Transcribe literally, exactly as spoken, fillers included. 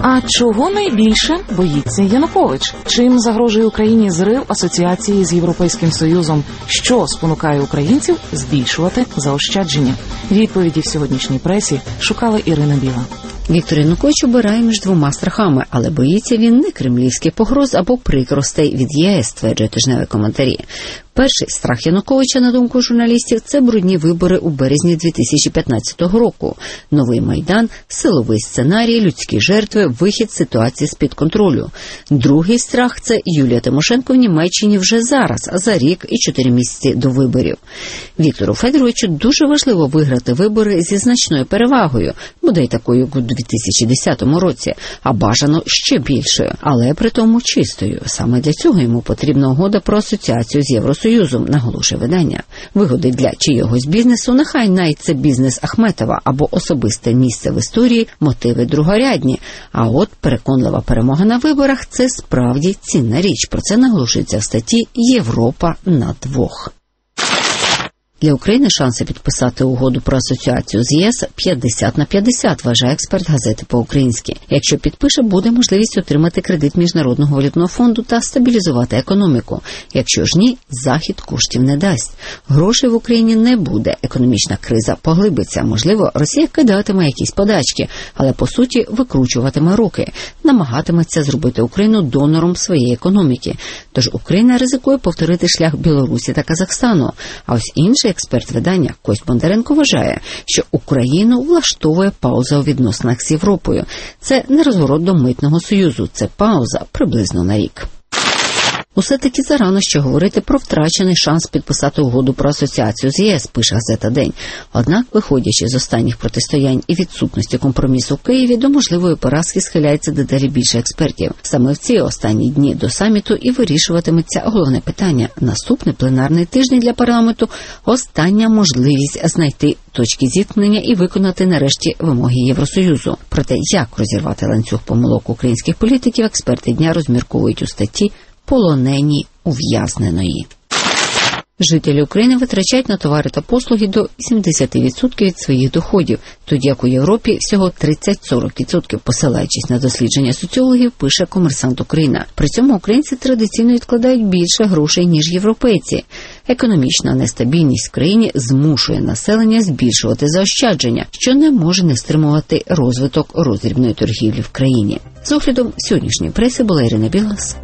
А чого найбільше боїться Янукович? Чим загрожує Україні зрив асоціації з Європейським Союзом? Що спонукає українців збільшувати заощадження? Відповіді в сьогоднішній пресі шукала Ірина Біла. Віктор Янукович обирає між двома страхами, але боїться він не кремлівських погроз або прикростей від ЄС, стверджує тижневі коментарі. Перший страх Януковича, на думку журналістів, це брудні вибори у березні дві тисячі п'ятнадцятого року. Новий Майдан, силовий сценарій, людські жертви, вихід з ситуації з-під контролю. Другий страх – це Юлія Тимошенко в Німеччині вже зараз, за рік і чотири місяці до виборів. Віктору Федоровичу дуже важливо виграти вибори зі значною перевагою, бодай такою, як у дві тисячі десятому році, а бажано ще більшою, але при тому чистою. Саме для цього йому потрібна угода про асоціацію з Євросоюзом, наголошує видання. Вигоди для чийогось бізнесу, нехай навіть це бізнес Ахметова або особисте місце в історії, мотиви другорядні. А от переконлива перемога на виборах – це справді цінна річ. Про це наголошується в статті «Європа на двох». Для України шанси підписати угоду про асоціацію з ЄС п'ятдесят на п'ятдесят, вважає експерт газети «По-українськи». Якщо підпише, буде можливість отримати кредит Міжнародного валютного фонду та стабілізувати економіку. Якщо ж ні, Захід коштів не дасть. Грошей в Україні не буде, економічна криза поглибиться. Можливо, Росія кидатиме якісь подачки, але по суті викручуватиме руки, намагатиметься зробити Україну донором своєї економіки. Тож Україна ризикує повторити шлях Білорусі та Казахстану. А ось інший експерт видання Кость Бондаренко вважає, що Україну влаштовує пауза у відносинах з Європою. Це не розворот до митного союзу, це пауза приблизно на рік. Усе-таки зарано ще говорити про втрачений шанс підписати угоду про асоціацію з ЄС, пише газета «День». Однак, виходячи з останніх протистоянь і відсутності компромісу в Києві, до можливої поразки схиляється дедалі більше експертів. Саме в ці останні дні до саміту і вирішуватиметься головне питання. Наступний пленарний тиждень для парламенту – остання можливість знайти точки зіткнення і виконати нарешті вимоги Євросоюзу. Проте, як розірвати ланцюг помилок українських політиків, експерти дня розмірковують у статті «Полонені ув'язненої». Жителі України витрачають на товари та послуги до сімдесят відсотків від своїх доходів, тоді як у Європі всього тридцять-сорок відсотків, посилаючись на дослідження соціологів, пише «Комерсант Україна». При цьому українці традиційно відкладають більше грошей, ніж європейці. Економічна нестабільність в країні змушує населення збільшувати заощадження, що не може не стримувати розвиток роздрібної торгівлі в країні. З оглядом сьогоднішньої преси була Ірина Біла.